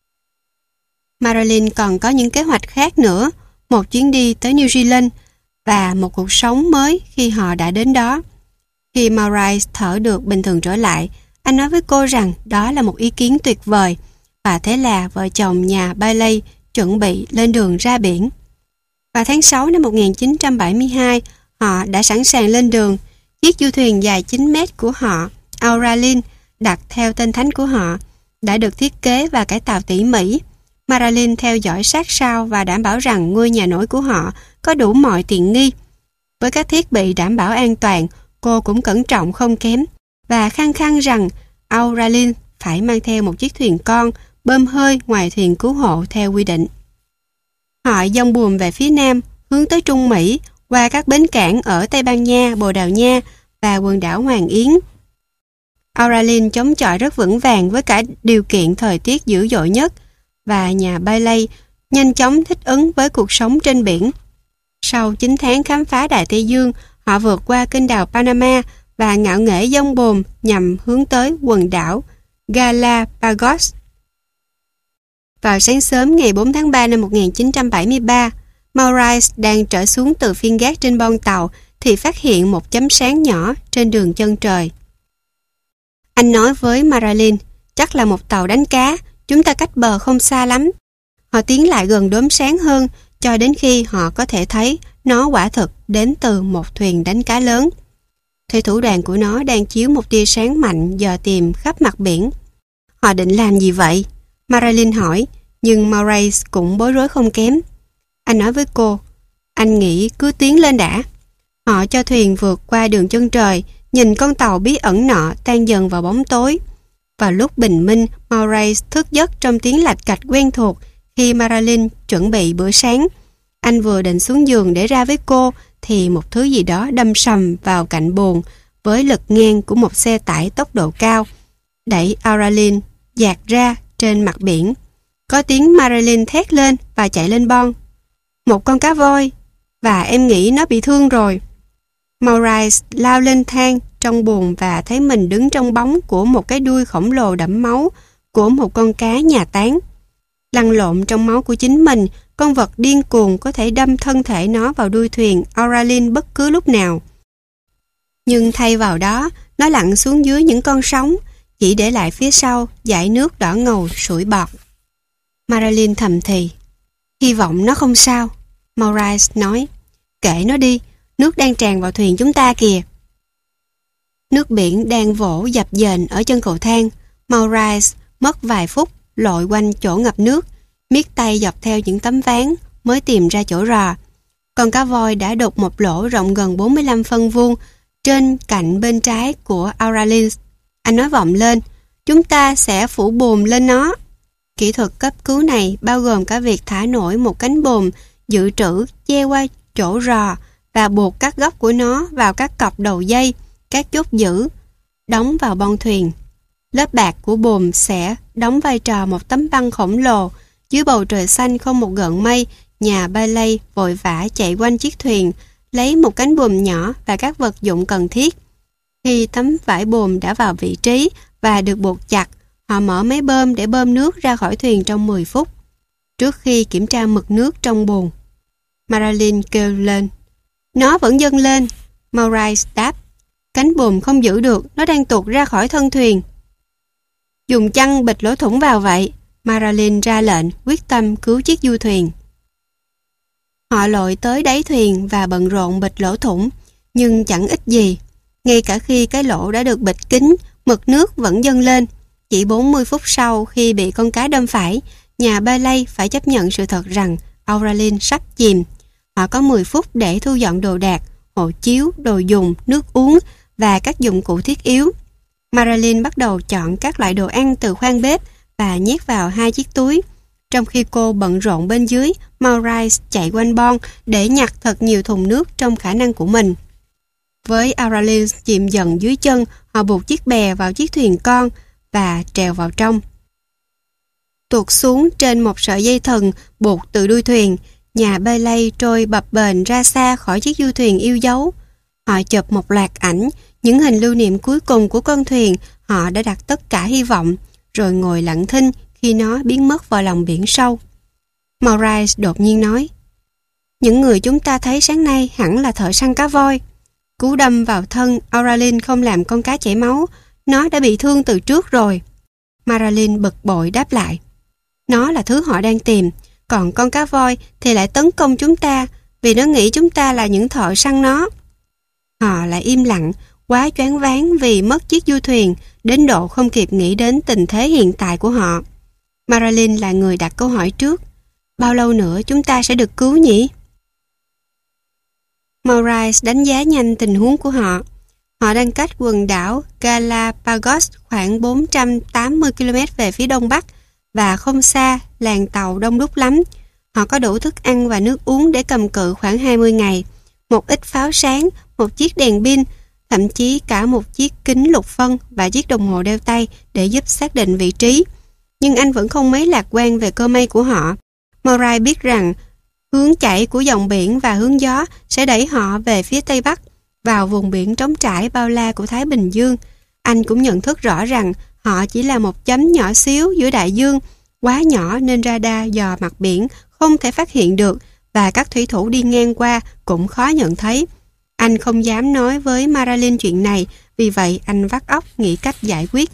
Marilyn còn có những kế hoạch khác nữa, một chuyến đi tới New Zealand và một cuộc sống mới khi họ đã đến đó. Khi Maurice thở được bình thường trở lại, anh nói với cô rằng đó là một ý kiến tuyệt vời, và thế là vợ chồng nhà Bailey chuẩn bị lên đường ra biển. Vào tháng 6 năm 1972, họ đã sẵn sàng lên đường. Chiếc du thuyền dài 9 mét của họ, Auraline, đặt theo tên thánh của họ, đã được thiết kế và cải tạo tỉ mỉ. Marilyn theo dõi sát sao và đảm bảo rằng ngôi nhà nổi của họ có đủ mọi tiện nghi. Với các thiết bị đảm bảo an toàn, cô cũng cẩn trọng không kém và khăng khăng rằng Auraline phải mang theo một chiếc thuyền con bơm hơi ngoài thuyền cứu hộ theo quy định. Họ dông buồm về phía nam, hướng tới Trung Mỹ, qua các bến cảng ở Tây Ban Nha, Bồ Đào Nha và quần đảo Hoàng Yến. Auraline chống chọi rất vững vàng với cả điều kiện thời tiết dữ dội nhất, và nhà Bailey nhanh chóng thích ứng với cuộc sống trên biển. Sau 9 tháng khám phá Đại Tây Dương, họ vượt qua kênh đào Panama và ngạo nghễ dông bồm nhằm hướng tới quần đảo Galapagos. Vào sáng sớm ngày 4 tháng 3 năm 1973, Maurice đang trở xuống từ phiên gác trên bon tàu thì phát hiện một chấm sáng nhỏ trên đường chân trời. Anh nói với Marilyn, chắc là một tàu đánh cá, chúng ta cách bờ không xa lắm. Họ tiến lại gần đốm sáng hơn cho đến khi họ có thể thấy nó quả thực đến từ một thuyền đánh cá lớn. Thủy thủ đoàn của nó đang chiếu một tia sáng mạnh dò tìm khắp mặt biển. Họ định làm gì vậy? Marilyn hỏi, nhưng Maurice cũng bối rối không kém. Anh nói với cô, anh nghĩ cứ tiến lên đã. Họ cho thuyền vượt qua đường chân trời, nhìn con tàu bí ẩn nọ tan dần vào bóng tối. Vào lúc bình minh, Maurice thức giấc trong tiếng lạch cạch quen thuộc khi Marilyn chuẩn bị bữa sáng. Anh vừa định xuống giường để ra với cô thì một thứ gì đó đâm sầm vào cạnh buồng với lực ngang của một xe tải tốc độ cao, đẩy Auraline dạt ra trên mặt biển. Có tiếng Marilyn thét lên và chạy lên bon. Một con cá voi, và em nghĩ nó bị thương rồi. Maurice lao lên thang trong buồng và thấy mình đứng trong bóng của một cái đuôi khổng lồ đẫm máu của một con cá nhà táng. Lăn lộn trong máu của chính mình, con vật điên cuồng có thể đâm thân thể nó vào đuôi thuyền Auraline bất cứ lúc nào. Nhưng thay vào đó, nó lặn xuống dưới những con sóng, chỉ để lại phía sau dải nước đỏ ngầu sủi bọt. Marilyn thầm thì, hy vọng nó không sao. Maurice nói, kệ nó đi, nước đang tràn vào thuyền chúng ta kìa. Nước biển đang vỗ dập dềnh ở chân cầu thang. Maurice mất vài phút lội quanh chỗ ngập nước, miết tay dọc theo những tấm ván mới tìm ra chỗ rò. Con cá voi đã đục một lỗ rộng gần 45 phân vuông trên cạnh bên trái của Auraline. Anh nói vọng lên, chúng ta sẽ phủ buồm lên nó. Kỹ thuật cấp cứu này bao gồm cả việc thả nổi một cánh buồm dự trữ che qua chỗ rò và buộc các góc của nó vào các cọc đầu dây, các chốt giữ, đóng vào bon thuyền. Lớp bạc của buồm sẽ đóng vai trò một tấm băng khổng lồ. Dưới bầu trời xanh không một gợn mây, nhà Bailey vội vã chạy quanh chiếc thuyền, lấy một cánh buồm nhỏ và các vật dụng cần thiết. Khi tấm vải buồm đã vào vị trí và được buộc chặt, họ mở máy bơm để bơm nước ra khỏi thuyền trong 10 phút, trước khi kiểm tra mực nước trong buồng. Marilyn kêu lên. Nó vẫn dâng lên. Maurice đáp. Cánh buồm không giữ được, nó đang tuột ra khỏi thân thuyền. Dùng chăn bịt lỗ thủng vào vậy. Marilyn ra lệnh, quyết tâm cứu chiếc du thuyền. Họ lội tới đáy thuyền và bận rộn bịt lỗ thủng, nhưng chẳng ích gì. Ngay cả khi cái lỗ đã được bịt kín, mực nước vẫn dâng lên. Chỉ 40 phút sau khi bị con cá đâm phải, nhà Bailey phải chấp nhận sự thật rằng Auraline sắp chìm. Họ có 10 phút để thu dọn đồ đạc, hộ chiếu, đồ dùng, nước uống và các dụng cụ thiết yếu. Marilyn bắt đầu chọn các loại đồ ăn từ khoang bếp và nhét vào 2 chiếc túi. Trong khi cô bận rộn bên dưới, Maurice chạy quanh bon để nhặt thật nhiều thùng nước trong khả năng của mình. Với Auralin chìm dần dưới chân, họ buộc chiếc bè vào chiếc thuyền con và trèo vào trong. Tuột xuống trên một sợi dây thừng buộc từ đuôi thuyền, nhà bê lây trôi bập bềnh ra xa khỏi chiếc du thuyền yêu dấu. Họ chụp một loạt ảnh, những hình lưu niệm cuối cùng của con thuyền. Họ đã đặt tất cả hy vọng, rồi ngồi lặng thinh khi nó biến mất vào lòng biển sâu. Maurice đột nhiên nói, những người chúng ta thấy sáng nay hẳn là thợ săn cá voi. Cú đâm vào thân Auralin không làm con cá chảy máu, nó đã bị thương từ trước rồi. Marilyn bực bội đáp lại, nó là thứ họ đang tìm, còn con cá voi thì lại tấn công chúng ta vì nó nghĩ chúng ta là những thợ săn nó. Họ lại im lặng, quá choáng váng vì mất chiếc du thuyền, đến độ không kịp nghĩ đến tình thế hiện tại của họ. Marilyn là người đặt câu hỏi trước, bao lâu nữa chúng ta sẽ được cứu nhỉ? Maurice đánh giá nhanh tình huống của họ. Họ đang cách quần đảo Galapagos khoảng 480 km về phía đông bắc và không xa làng tàu đông đúc lắm. Họ có đủ thức ăn và nước uống để cầm cự khoảng 20 ngày, một ít pháo sáng, một chiếc đèn pin, thậm chí cả một chiếc kính lục phân và chiếc đồng hồ đeo tay để giúp xác định vị trí. Nhưng anh vẫn không mấy lạc quan về cơ may của họ. Maurice biết rằng hướng chảy của dòng biển và hướng gió sẽ đẩy họ về phía Tây Bắc, vào vùng biển trống trải bao la của Thái Bình Dương. Anh cũng nhận thức rõ rằng họ chỉ là một chấm nhỏ xíu giữa đại dương, quá nhỏ nên radar dò mặt biển không thể phát hiện được và các thủy thủ đi ngang qua cũng khó nhận thấy. Anh không dám nói với Marilyn chuyện này, vì vậy anh vắt óc nghĩ cách giải quyết.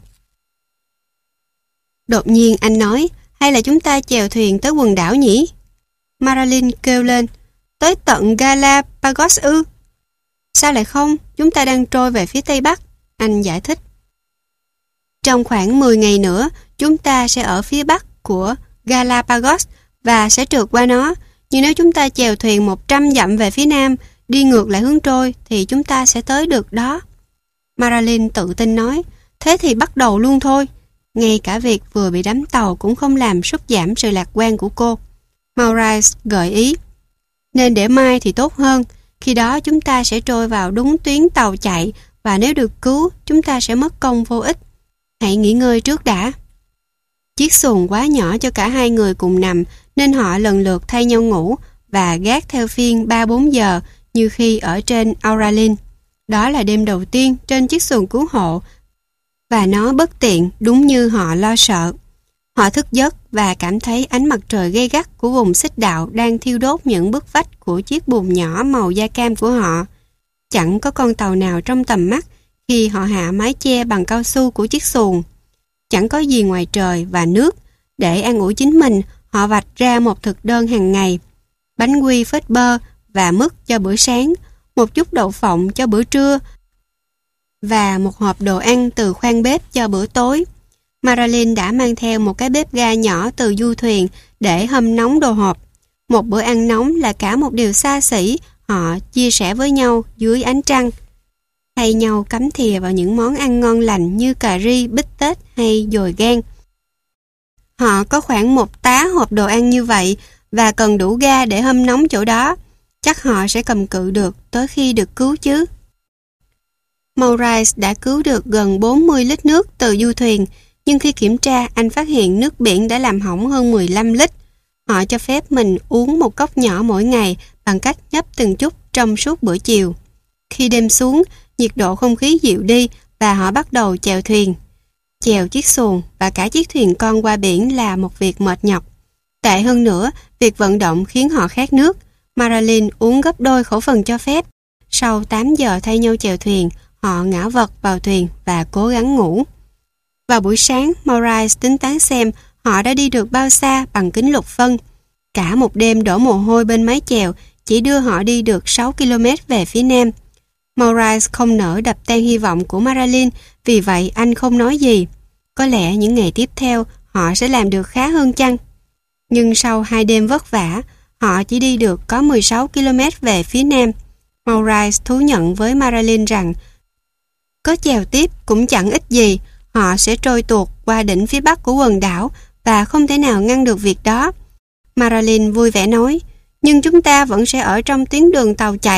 Đột nhiên anh nói, hay là chúng ta chèo thuyền tới quần đảo nhỉ? Marilyn kêu lên, tới tận Galapagos ư? Sao lại không? Chúng ta đang trôi về phía Tây Bắc, anh giải thích. Trong khoảng 10 ngày nữa, chúng ta sẽ ở phía Bắc của Galapagos và sẽ trượt qua nó. Nhưng nếu chúng ta chèo thuyền 100 dặm về phía Nam, đi ngược lại hướng trôi, thì chúng ta sẽ tới được đó. Marilyn tự tin nói, thế thì bắt đầu luôn thôi. Ngay cả việc vừa bị đắm tàu cũng không làm sút giảm sự lạc quan của cô. Maurice gợi ý, nên để mai thì tốt hơn. Khi đó chúng ta sẽ trôi vào đúng tuyến tàu chạy và nếu được cứu, chúng ta sẽ mất công vô ích. Hãy nghỉ ngơi trước đã. Chiếc xuồng quá nhỏ cho cả hai người cùng nằm nên họ lần lượt thay nhau ngủ và gác theo phiên 3-4 giờ như khi ở trên Auralin. Đó là đêm đầu tiên trên chiếc xuồng cứu hộ và nó bất tiện đúng như họ lo sợ. Họ thức giấc và cảm thấy ánh mặt trời gay gắt của vùng xích đạo đang thiêu đốt những bức vách của chiếc buồng nhỏ màu da cam của họ. Chẳng có con tàu nào trong tầm mắt khi họ hạ mái che bằng cao su của chiếc xuồng. Chẳng có gì ngoài trời và nước. Để an ủi chính mình, họ vạch ra một thực đơn hàng ngày. Bánh quy phết bơ và mứt cho bữa sáng, một chút đậu phộng cho bữa trưa và một hộp đồ ăn từ khoang bếp cho bữa tối. Marilyn đã mang theo một cái bếp ga nhỏ từ du thuyền để hâm nóng đồ hộp. Một bữa ăn nóng là cả một điều xa xỉ họ chia sẻ với nhau dưới ánh trăng. Thay nhau cắm thìa vào những món ăn ngon lành như cà ri, bít tết hay dồi gan. Họ có khoảng một tá hộp đồ ăn như vậy và cần đủ ga để hâm nóng chỗ đó. Chắc họ sẽ cầm cự được tới khi được cứu chứ. Maurice đã cứu được gần 40 lít nước từ du thuyền, nhưng khi kiểm tra anh phát hiện nước biển đã làm hỏng hơn 15 lít. Họ cho phép mình uống một cốc nhỏ mỗi ngày bằng cách nhấp từng chút trong suốt bữa chiều. Khi đêm xuống, nhiệt độ không khí dịu đi và họ bắt đầu chèo thuyền. Chèo chiếc xuồng và cả chiếc thuyền con qua biển là một việc mệt nhọc. Tệ hơn nữa, việc vận động khiến họ khát nước. Marilyn uống gấp đôi khẩu phần cho phép. Sau 8 giờ thay nhau chèo thuyền, họ ngã vật vào thuyền và cố gắng ngủ. Vào buổi sáng, Maurice tính toán xem họ đã đi được bao xa bằng kính lục phân. Cả một đêm đổ mồ hôi bên mái chèo chỉ đưa họ đi được 6 km về phía nam. Maurice không nỡ đập tan hy vọng của Marilyn, vì vậy anh không nói gì. Có lẽ những ngày tiếp theo họ sẽ làm được khá hơn chăng? Nhưng sau 2 đêm vất vả, họ chỉ đi được có 16 km về phía nam. Maurice thú nhận với Marilyn rằng có chèo tiếp cũng chẳng ích gì, họ sẽ trôi tuột qua đỉnh phía bắc của quần đảo và không thể nào ngăn được việc đó. Marilyn vui vẻ nói, nhưng chúng ta vẫn sẽ ở trong tuyến đường tàu chạy,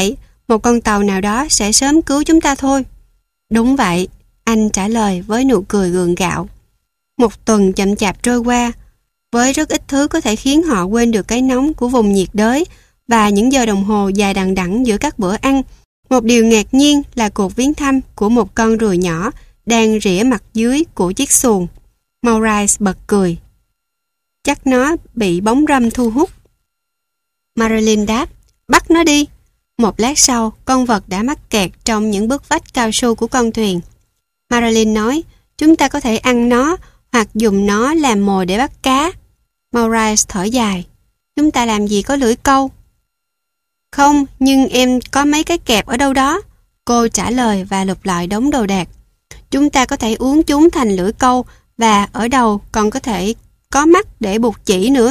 một con tàu nào đó sẽ sớm cứu chúng ta thôi. Đúng vậy, anh trả lời với nụ cười gượng gạo. Một tuần chậm chạp trôi qua, với rất ít thứ có thể khiến họ quên được cái nóng của vùng nhiệt đới và những giờ đồng hồ dài đằng đẵng giữa các bữa ăn. Một điều ngạc nhiên là cuộc viếng thăm của một con ruồi nhỏ đang rỉa mặt dưới của chiếc xuồng. Maurice bật cười. Chắc nó bị bóng râm thu hút. Marilyn đáp, bắt nó đi. Một lát sau, con vật đã mắc kẹt trong những bức vách cao su của con thuyền. Marilyn nói, chúng ta có thể ăn nó hoặc dùng nó làm mồi để bắt cá. Maurice thở dài, chúng ta làm gì có lưỡi câu? Không, nhưng em có mấy cái kẹp ở đâu đó. Cô trả lời và lục lại đống đồ đạc. Chúng ta có thể uốn chúng thành lưỡi câu và ở đầu còn có thể có mắt để buộc chỉ nữa.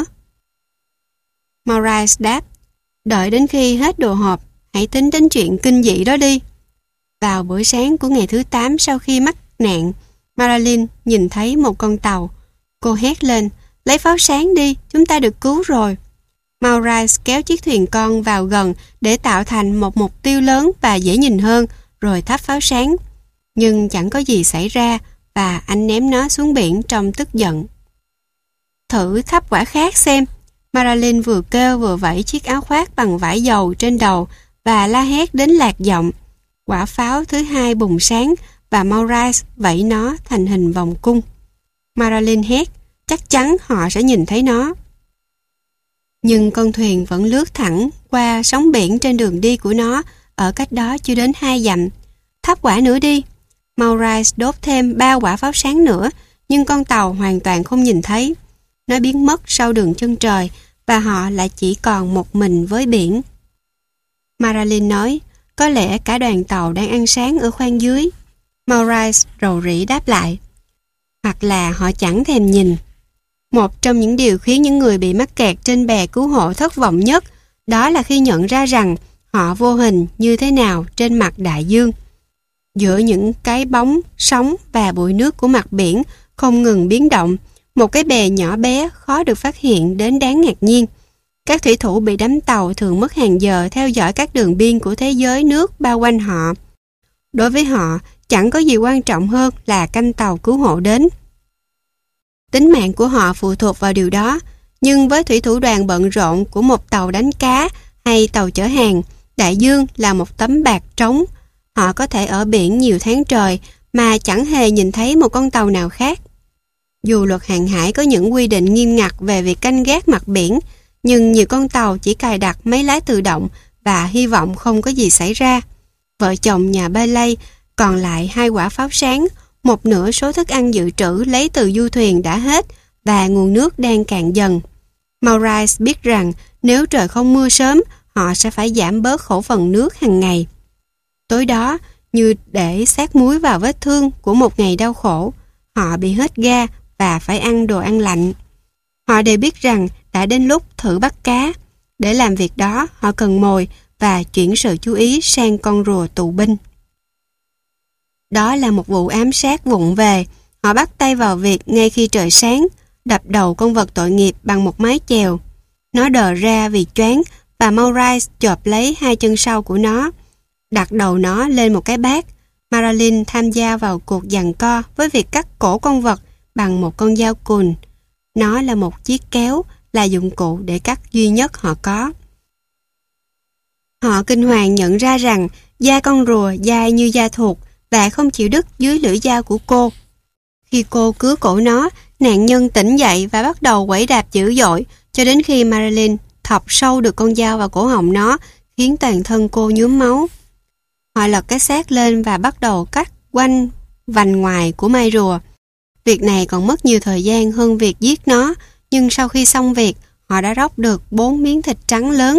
Maurice đáp, đợi đến khi hết đồ hộp, hãy tính đến chuyện kinh dị đó đi. Vào buổi sáng của ngày thứ 8 sau khi mắc nạn, Marilyn nhìn thấy một con tàu. Cô hét lên, lấy pháo sáng đi, chúng ta được cứu rồi. Maurice kéo chiếc thuyền con vào gần để tạo thành một mục tiêu lớn và dễ nhìn hơn, rồi thắp pháo sáng. Nhưng chẳng có gì xảy ra và anh ném nó xuống biển trong tức giận. Thử thắp quả khác xem. Marilyn vừa kêu vừa vẫy chiếc áo khoác bằng vải dầu trên đầu và la hét đến lạc giọng. Quả pháo thứ hai bùng sáng và Maurice vẫy nó thành hình vòng cung. Marilyn hét, chắc chắn họ sẽ nhìn thấy nó. Nhưng con thuyền vẫn lướt thẳng qua sóng biển trên đường đi của nó ở cách đó chưa đến 2 dặm. Thắp quả nữa đi. Maurice đốt thêm 3 quả pháo sáng nữa, nhưng con tàu hoàn toàn không nhìn thấy. Nó biến mất sau đường chân trời và họ lại chỉ còn một mình với biển. Marilyn nói, có lẽ cả đoàn tàu đang ăn sáng ở khoang dưới. Maurice rầu rĩ đáp lại, hoặc là họ chẳng thèm nhìn. Một trong những điều khiến những người bị mắc kẹt trên bè cứu hộ thất vọng nhất đó là khi nhận ra rằng họ vô hình như thế nào trên mặt đại dương. Giữa những cái bóng, sóng và bụi nước của mặt biển không ngừng biến động, một cái bè nhỏ bé khó được phát hiện đến đáng ngạc nhiên. Các thủy thủ bị đắm tàu thường mất hàng giờ theo dõi các đường biên của thế giới nước bao quanh họ. Đối với họ, chẳng có gì quan trọng hơn là canh tàu cứu hộ đến. Tính mạng của họ phụ thuộc vào điều đó, nhưng với thủy thủ đoàn bận rộn của một tàu đánh cá hay tàu chở hàng, đại dương là một tấm bạt trống. Họ có thể ở biển nhiều tháng trời mà chẳng hề nhìn thấy một con tàu nào khác. Dù luật hàng hải có những quy định nghiêm ngặt về việc canh gác mặt biển, nhưng nhiều con tàu chỉ cài đặt máy lái tự động và hy vọng không có gì xảy ra. Vợ chồng nhà Bailey còn lại 2 quả pháo sáng, một nửa số thức ăn dự trữ lấy từ du thuyền đã hết và nguồn nước đang cạn dần. Maurice biết rằng nếu trời không mưa sớm, họ sẽ phải giảm bớt khẩu phần nước hàng ngày. Tối đó, như để sát muối vào vết thương của một ngày đau khổ, họ bị hết ga và phải ăn đồ ăn lạnh. Họ đều biết rằng đã đến lúc thử bắt cá. Để làm việc đó, họ cần mồi và chuyển sự chú ý sang con rùa tù binh. Đó là một vụ ám sát vụng về. Họ bắt tay vào việc ngay khi trời sáng, đập đầu con vật tội nghiệp bằng một mái chèo. Nó đờ ra vì choáng và Maurice chộp lấy 2 chân sau của nó, đặt đầu nó lên một cái bát. Marilyn tham gia vào cuộc giằng co với việc cắt cổ con vật bằng một con dao cùn. Nó là một chiếc kéo, là dụng cụ để cắt duy nhất họ có. Họ kinh hoàng nhận ra rằng da con rùa dai như da thuột và không chịu đứt dưới lưỡi dao của cô. Khi cô cứa cổ nó, nạn nhân tỉnh dậy và bắt đầu quẩy đạp dữ dội cho đến khi Marilyn thọc sâu được con dao vào cổ họng nó, khiến toàn thân cô nhuốm máu. Họ lật cái xác lên và bắt đầu cắt quanh vành ngoài của mai rùa. Việc này còn mất nhiều thời gian hơn việc giết nó, nhưng sau khi xong việc, họ đã róc được 4 miếng thịt trắng lớn.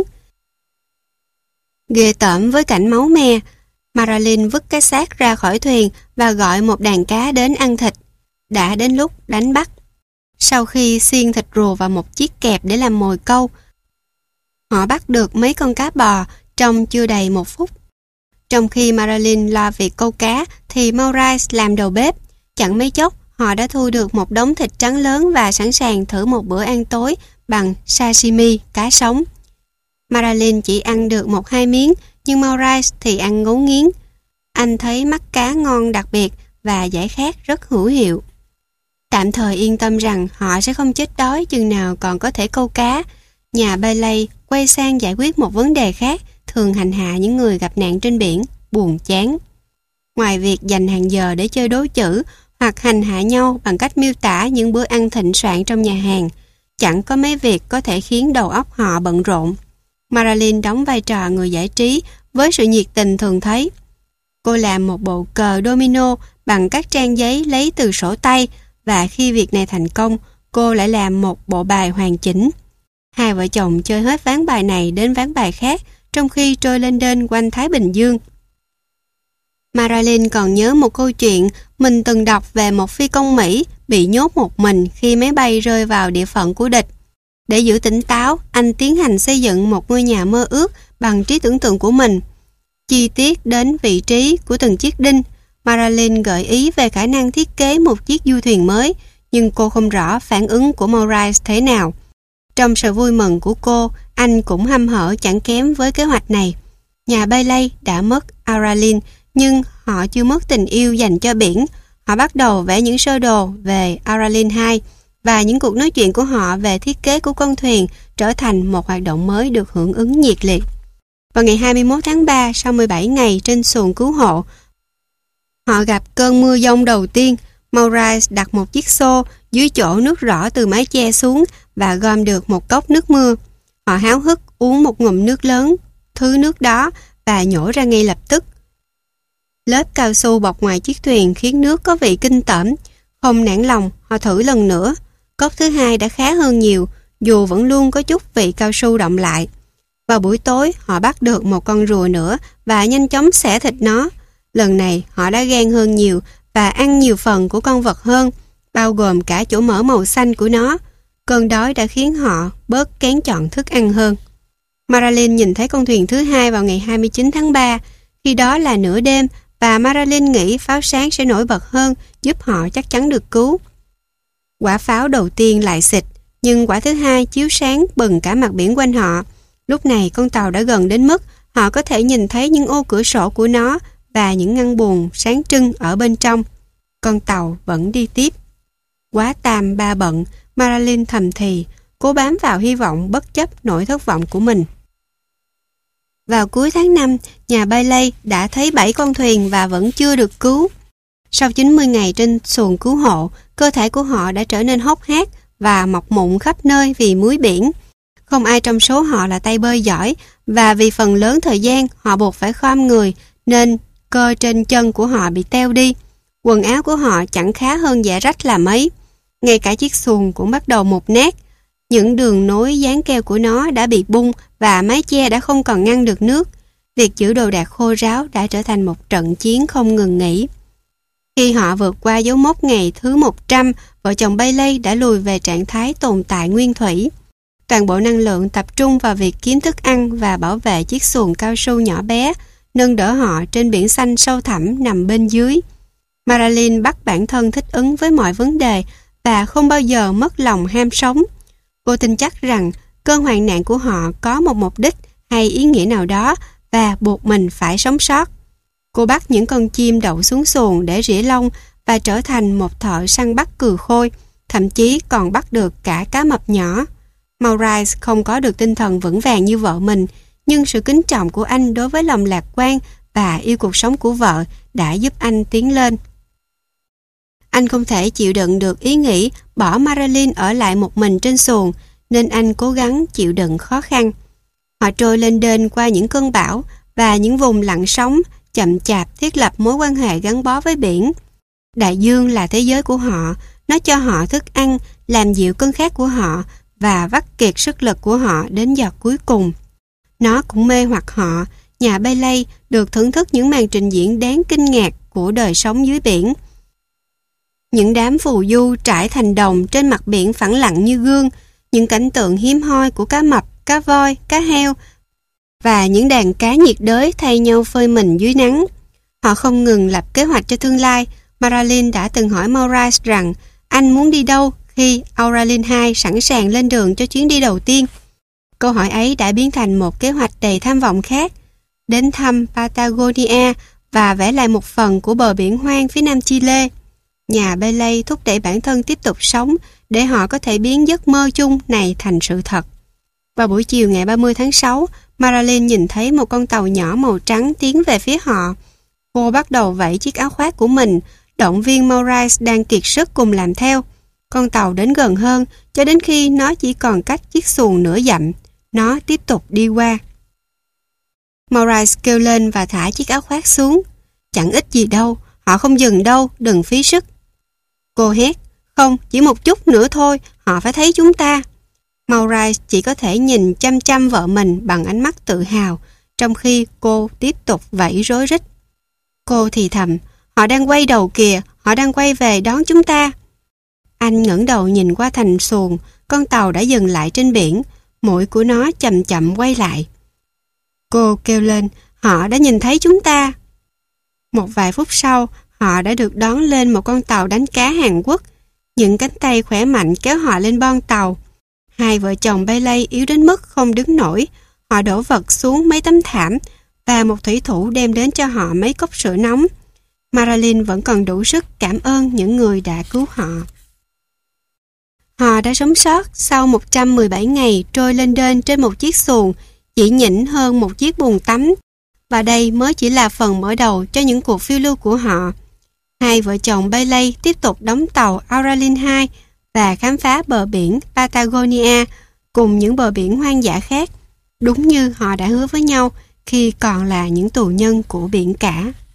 Ghê tởm với cảnh máu me, Marilyn vứt cái xác ra khỏi thuyền và gọi một đàn cá đến ăn thịt. Đã đến lúc đánh bắt. Sau khi xiên thịt rùa vào một chiếc kẹp để làm mồi câu, họ bắt được mấy con cá bò trong chưa đầy 1 phút. Trong khi Marilyn lo việc câu cá thì Maurice làm đầu bếp. Chẳng mấy chốc, họ đã thu được một đống thịt trắng lớn và sẵn sàng thử một bữa ăn tối bằng sashimi, cá sống. Marilyn chỉ ăn được 1-2 miếng, nhưng Maurice thì ăn ngấu nghiến. Anh thấy mắt cá ngon đặc biệt và giải khát rất hữu hiệu. Tạm thời yên tâm rằng họ sẽ không chết đói chừng nào còn có thể câu cá, nhà Bailey quay sang giải quyết một vấn đề khác thường hành hạ những người gặp nạn trên biển, buồn chán. Ngoài việc dành hàng giờ để chơi đố chữ hoặc hành hạ nhau bằng cách miêu tả những bữa ăn thịnh soạn trong nhà hàng, chẳng có mấy việc có thể khiến đầu óc họ bận rộn. Marilyn đóng vai trò người giải trí với sự nhiệt tình thường thấy. Cô làm một bộ cờ domino bằng các trang giấy lấy từ sổ tay, và khi việc này thành công, cô lại làm một bộ bài hoàn chỉnh. Hai vợ chồng chơi hết ván bài này đến ván bài khác, trong khi trôi lên đên quanh Thái Bình Dương. Marilyn còn nhớ một câu chuyện mình từng đọc về một phi công Mỹ bị nhốt một mình khi máy bay rơi vào địa phận của địch. Để giữ tỉnh táo, anh tiến hành xây dựng một ngôi nhà mơ ước bằng trí tưởng tượng của mình. Chi tiết đến vị trí của từng chiếc đinh, Marilyn gợi ý về khả năng thiết kế một chiếc du thuyền mới, nhưng cô không rõ phản ứng của Maurice thế nào. Trong sự vui mừng của cô, anh cũng hăm hở chẳng kém với kế hoạch này. Nhà Bailey đã mất Araline, nhưng họ chưa mất tình yêu dành cho biển. Họ bắt đầu vẽ những sơ đồ về Araline 2, và những cuộc nói chuyện của họ về thiết kế của con thuyền trở thành một hoạt động mới được hưởng ứng nhiệt liệt. Vào ngày 21 tháng 3, sau 17 ngày trên xuồng cứu hộ, họ gặp cơn mưa giông đầu tiên. Maurice đặt một chiếc xô dưới chỗ nước rõ từ mái che xuống và gom được một cốc nước mưa. Họ háo hức uống một ngụm nước lớn thứ nước đó và nhổ ra ngay lập tức. Lớp cao su bọc ngoài chiếc thuyền khiến nước có vị kinh tởm. Không nản lòng, họ thử lần nữa. Cốc thứ hai đã khá hơn nhiều, dù vẫn luôn có chút vị cao su đọng lại. Vào buổi tối, họ bắt được một con rùa nữa và nhanh chóng xẻ thịt nó. Lần này, họ đã ghen hơn nhiều và ăn nhiều phần của con vật hơn, bao gồm cả chỗ mỡ màu xanh của nó. Cơn đói đã khiến họ bớt kén chọn thức ăn hơn. Marilyn nhìn thấy con thuyền thứ hai vào ngày 29 tháng 3. Khi đó là nửa đêm và Marilyn nghĩ pháo sáng sẽ nổi bật hơn, giúp họ chắc chắn được cứu. Quả pháo đầu tiên lại xịt, nhưng quả thứ hai chiếu sáng bừng cả mặt biển quanh họ. Lúc này con tàu đã gần đến mức họ có thể nhìn thấy những ô cửa sổ của nó và những ngăn buồm sáng trưng ở bên trong. Con tàu vẫn đi tiếp. Quá tam ba bận, Marilyn thầm thì, cố bám vào hy vọng bất chấp nỗi thất vọng của mình. Vào cuối tháng 5, nhà Bailey đã thấy 7 con thuyền và vẫn chưa được cứu. Sau 90 ngày trên xuồng cứu hộ, cơ thể của họ đã trở nên hốc hác và mọc mụn khắp nơi vì muối biển. Không ai trong số họ là tay bơi giỏi, và vì phần lớn thời gian họ buộc phải khom người nên cơ trên chân của họ bị teo đi. Quần áo của họ chẳng khá hơn dạ rách là mấy. Ngay cả chiếc xuồng cũng bắt đầu mục nát. Những đường nối dán keo của nó đã bị bung và mái che đã không còn ngăn được nước. Việc giữ đồ đạc khô ráo đã trở thành một trận chiến không ngừng nghỉ. Khi họ vượt qua dấu mốc ngày thứ 100, vợ chồng Bailey đã lùi về trạng thái tồn tại nguyên thủy. Toàn bộ năng lượng tập trung vào việc kiếm thức ăn và bảo vệ chiếc xuồng cao su nhỏ bé, nâng đỡ họ trên biển xanh sâu thẳm nằm bên dưới. Marilyn bắt bản thân thích ứng với mọi vấn đề và không bao giờ mất lòng ham sống. Cô tin chắc rằng cơn hoạn nạn của họ có một mục đích hay ý nghĩa nào đó và buộc mình phải sống sót. Cô bắt những con chim đậu xuống xuồng để rỉa lông và trở thành một thợ săn bắt cừu khôi, thậm chí còn bắt được cả cá mập nhỏ. Maurice không có được tinh thần vững vàng như vợ mình, nhưng sự kính trọng của anh đối với lòng lạc quan và yêu cuộc sống của vợ đã giúp anh tiến lên. Anh không thể chịu đựng được ý nghĩ bỏ Marilyn ở lại một mình trên xuồng, nên anh cố gắng chịu đựng khó khăn. Họ trôi lên đên qua những cơn bão và những vùng lặng sóng, chậm chạp thiết lập mối quan hệ gắn bó với biển. Đại dương là thế giới của họ, nó cho họ thức ăn, làm dịu cơn khát của họ và vắt kiệt sức lực của họ đến giọt cuối cùng. Nó cũng mê hoặc họ. Nhà Bailey được thưởng thức những màn trình diễn đáng kinh ngạc của đời sống dưới biển. Những đám phù du trải thành đồng trên mặt biển phẳng lặng như gương, những cảnh tượng hiếm hoi của cá mập, cá voi, cá heo và những đàn cá nhiệt đới thay nhau phơi mình dưới nắng. Họ không ngừng lập kế hoạch cho tương lai. Marilyn đã từng hỏi Maurice rằng anh muốn đi đâu khi Araline 2 sẵn sàng lên đường cho chuyến đi đầu tiên. Câu hỏi ấy đã biến thành một kế hoạch đầy tham vọng khác. đến thăm Patagonia và vẽ lại một phần của bờ biển hoang phía nam Chile. Nhà Bailey thúc đẩy bản thân tiếp tục sống để họ có thể biến giấc mơ chung này thành sự thật. Vào buổi chiều ngày 30 tháng 6, Marilyn nhìn thấy một con tàu nhỏ màu trắng tiến về phía họ. Cô bắt đầu vẫy chiếc áo khoác của mình, động viên Maurice đang kiệt sức cùng làm theo. Con tàu đến gần hơn cho đến khi nó chỉ còn cách chiếc xuồng nửa dặm. Nó tiếp tục đi qua. Maurice kêu lên và thả chiếc áo khoác xuống. Chẳng ích gì đâu, họ không dừng đâu, đừng phí sức. Cô hét, không, chỉ một chút nữa thôi, họ phải thấy chúng ta. Maurice chỉ có thể nhìn chăm chăm vợ mình bằng ánh mắt tự hào, trong khi cô tiếp tục vẫy rối rít. Cô thì thầm, họ đang quay đầu kìa, họ đang quay về đón chúng ta. Anh ngẩng đầu nhìn qua thành xuồng, con tàu đã dừng lại trên biển, mũi của nó chậm chậm quay lại. Cô kêu lên, họ đã nhìn thấy chúng ta. Một vài phút sau, họ đã được đón lên một con tàu đánh cá Hàn Quốc. Những cánh tay khỏe mạnh kéo họ lên bon tàu. Hai vợ chồng Bailey yếu đến mức không đứng nổi. Họ đổ vật xuống mấy tấm thảm và một thủy thủ đem đến cho họ mấy cốc sữa nóng. Marilyn vẫn còn đủ sức cảm ơn những người đã cứu họ. Họ đã sống sót sau 117 ngày trôi lên đên trên một chiếc xuồng chỉ nhỉnh hơn một chiếc bồn tắm. Và đây mới chỉ là phần mở đầu cho những cuộc phiêu lưu của họ. Hai vợ chồng Bailey tiếp tục đóng tàu Auralin 2 và khám phá bờ biển Patagonia cùng những bờ biển hoang dã khác, đúng như họ đã hứa với nhau khi còn là những tù nhân của biển cả.